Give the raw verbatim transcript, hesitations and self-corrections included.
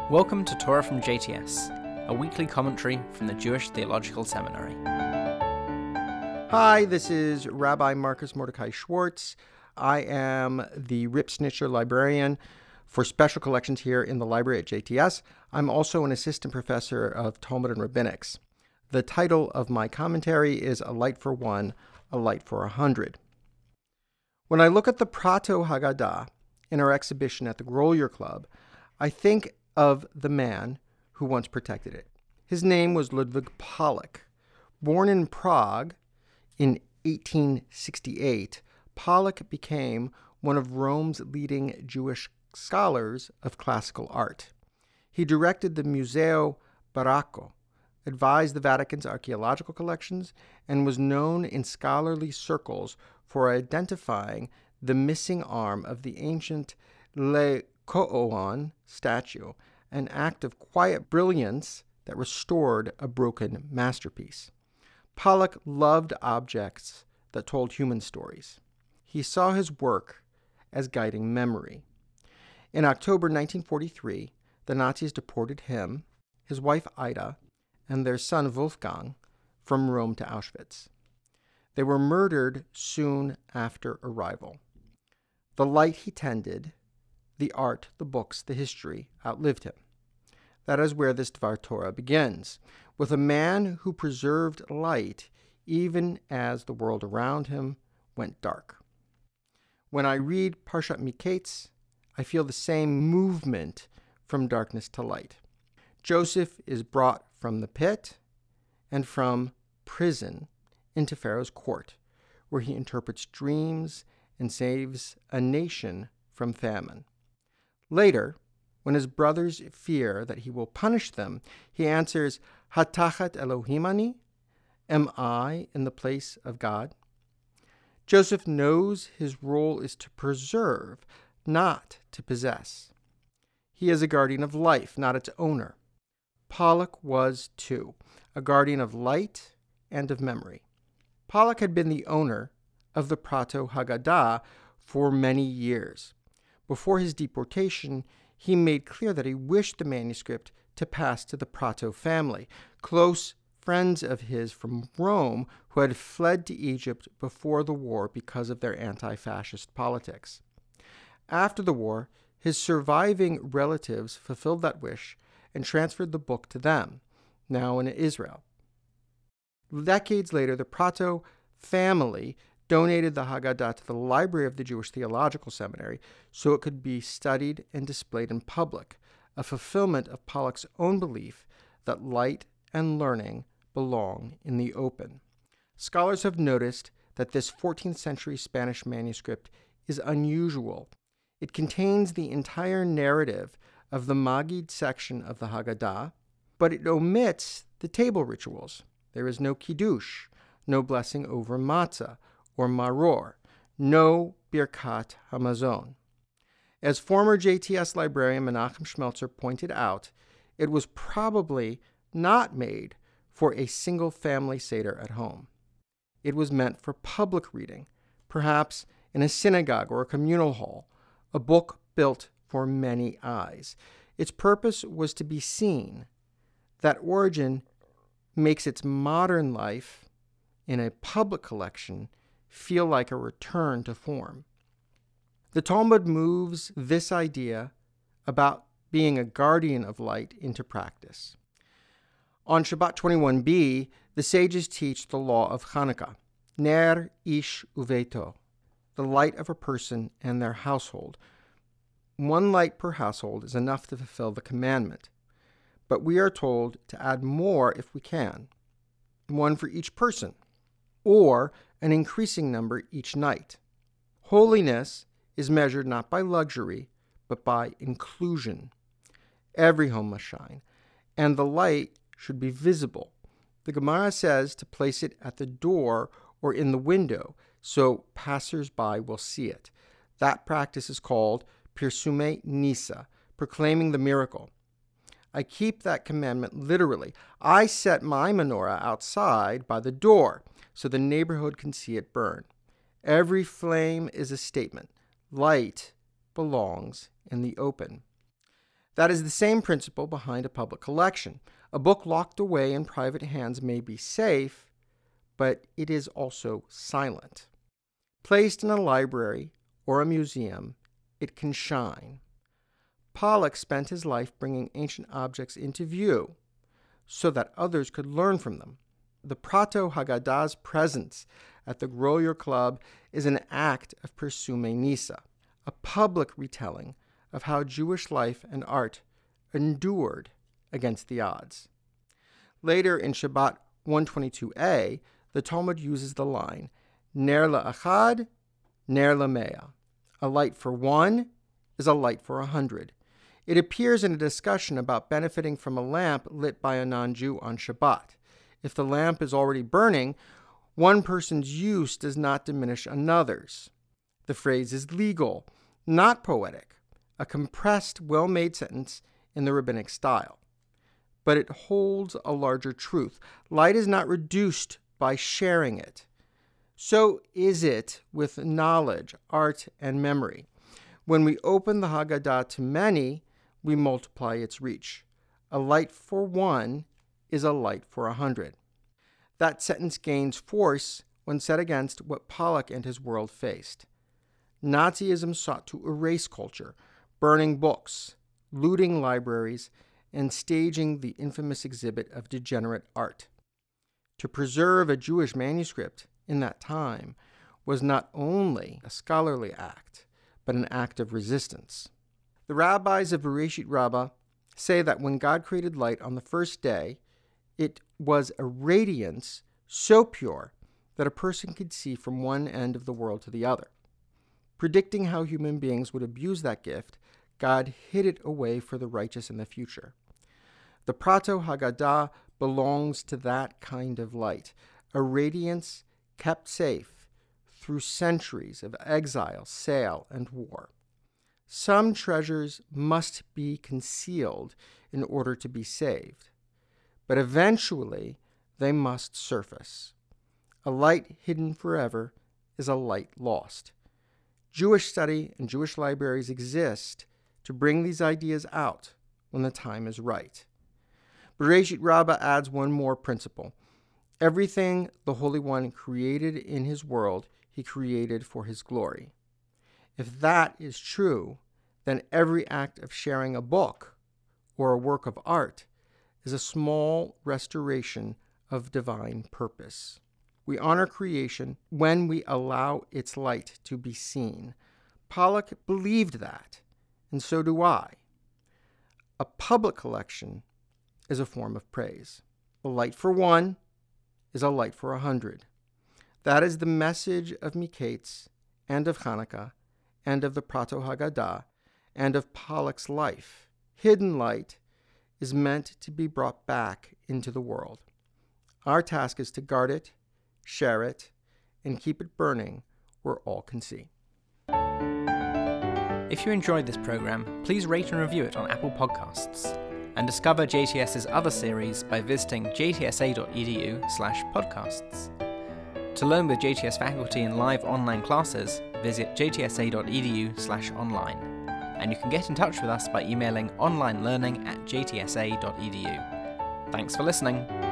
Welcome to Torah from J T S, a weekly commentary from the Jewish Theological Seminary. Hi, this is Rabbi Marcus Mordecai Schwartz. I am the Rip Snitcher librarian for special collections here in the library at J T S. I'm also an assistant professor of Talmud and Rabbinics. The title of my commentary is A Light for One, A Light for a Hundred. When I look at the Prato Haggadah in our exhibition at the Grolier Club, I think of the man who once protected it. His name was Ludwig Pollack. Born in Prague in eighteen sixty-eight, Pollack became one of Rome's leading Jewish scholars of classical art. He directed the Museo Barocco, advised the Vatican's archaeological collections, and was known in scholarly circles for identifying the missing arm of the ancient Le Ko'oan statue, an act of quiet brilliance that restored a broken masterpiece. Pollack loved objects that told human stories. He saw his work as guiding memory. In October nineteen forty-three, the Nazis deported him, his wife Ida, and their son Wolfgang from Rome to Auschwitz. They were murdered soon after arrival. The light he tended, the art, the books, the history, outlived him. That is where this Dvar Torah begins, with a man who preserved light even as the world around him went dark. When I read Parshat Miketz, I feel the same movement from darkness to light. Joseph is brought from the pit and from prison into Pharaoh's court, where he interprets dreams and saves a nation from famine. Later, when his brothers fear that he will punish them, he answers, Hatachat Elohimani? Am I in the place of God? Joseph knows his role is to preserve, not to possess. He is a guardian of life, not its owner. Pollack was, too, a guardian of light and of memory. Pollack had been the owner of the Prato Haggadah for many years. Before his deportation, he made clear that he wished the manuscript to pass to the Prato family, close friends of his from Rome who had fled to Egypt before the war because of their anti-fascist politics. After the war, his surviving relatives fulfilled that wish and transferred the book to them, now in Israel. Decades later, the Prato family donated the Haggadah to the library of the Jewish Theological Seminary so it could be studied and displayed in public, a fulfillment of Pollack's own belief that light and learning belong in the open. Scholars have noticed that this fourteenth century Spanish manuscript is unusual. It contains the entire narrative of the Maggid section of the Haggadah, but it omits the table rituals. There is no Kiddush, no blessing over matzah or maror, no Birkat Hamazon. As former J T S librarian Menachem Schmelzer pointed out, it was probably not made for a single family Seder at home. It was meant for public reading, perhaps in a synagogue or a communal hall, a book built for many eyes. Its purpose was to be seen. That origin makes its modern life in a public collection feel like a return to form. The Talmud moves this idea about being a guardian of light into practice. On Shabbat twenty-one b, the sages teach the law of Hanukkah, Ner ish uveto, the light of a person and their household. One light per household is enough to fulfill the commandment, but we are told to add more if we can, one for each person, or an increasing number each night. Holiness is measured not by luxury, but by inclusion. Every home must shine, and the light should be visible. The Gemara says to place it at the door or in the window, so passers-by will see it. That practice is called Pirsume Nisa, proclaiming the miracle. I keep that commandment literally. I set my menorah outside by the door, so the neighborhood can see it burn. Every flame is a statement. Light belongs in the open. That is the same principle behind a public collection. A book locked away in private hands may be safe, but it is also silent. Placed in a library or a museum, it can shine. Pollak spent his life bringing ancient objects into view so that others could learn from them. The Prato Haggadah's presence at the Grolier Club is an act of Persume Nisa, a public retelling of how Jewish life and art endured against the odds. Later in Shabbat one twenty-two a, the Talmud uses the line, Ner la'achad, ner la'mea. A light for one is a light for a hundred. It appears in a discussion about benefiting from a lamp lit by a non-Jew on Shabbat. If the lamp is already burning, one person's use does not diminish another's. The phrase is legal, not poetic, a compressed, well-made sentence in the rabbinic style. But it holds a larger truth. Light is not reduced by sharing it. So is it with knowledge, art, and memory. When we open the Haggadah to many, we multiply its reach. A light for one is a light for a hundred. That sentence gains force when set against what Pollak and his world faced. Nazism sought to erase culture, burning books, looting libraries, and staging the infamous exhibit of degenerate art. To preserve a Jewish manuscript in that time was not only a scholarly act, but an act of resistance. The rabbis of Bereshit Rabbah say that when God created light on the first day, it was a radiance so pure that a person could see from one end of the world to the other. Predicting how human beings would abuse that gift, God hid it away for the righteous in the future. The Prato Haggadah belongs to that kind of light, a radiance kept safe through centuries of exile, sale, and war. Some treasures must be concealed in order to be saved, but eventually they must surface. A light hidden forever is a light lost. Jewish study and Jewish libraries exist to bring these ideas out when the time is right. Bereshit Rabbah adds one more principle. Everything the Holy One created in his world, he created for his glory. If that is true, then every act of sharing a book or a work of art is a small restoration of divine purpose. We honor creation when we allow its light to be seen. Pollak believed that, and so do I. A public collection is a form of praise. A light for one is a light for a hundred. That is the message of Miketz and of Hanukkah and of the Prato Haggadah and of Pollak's life. Hidden light is meant to be brought back into the world. Our task is to guard it, share it, and keep it burning where all can see. If you enjoyed this program, please rate and review it on Apple Podcasts, and discover J T S's other series by visiting jtsa.edu slash podcasts. To learn with J T S faculty in live online classes, visit jtsa.edu slash online. And you can get in touch with us by emailing onlinelearning at jtsa.edu. Thanks for listening.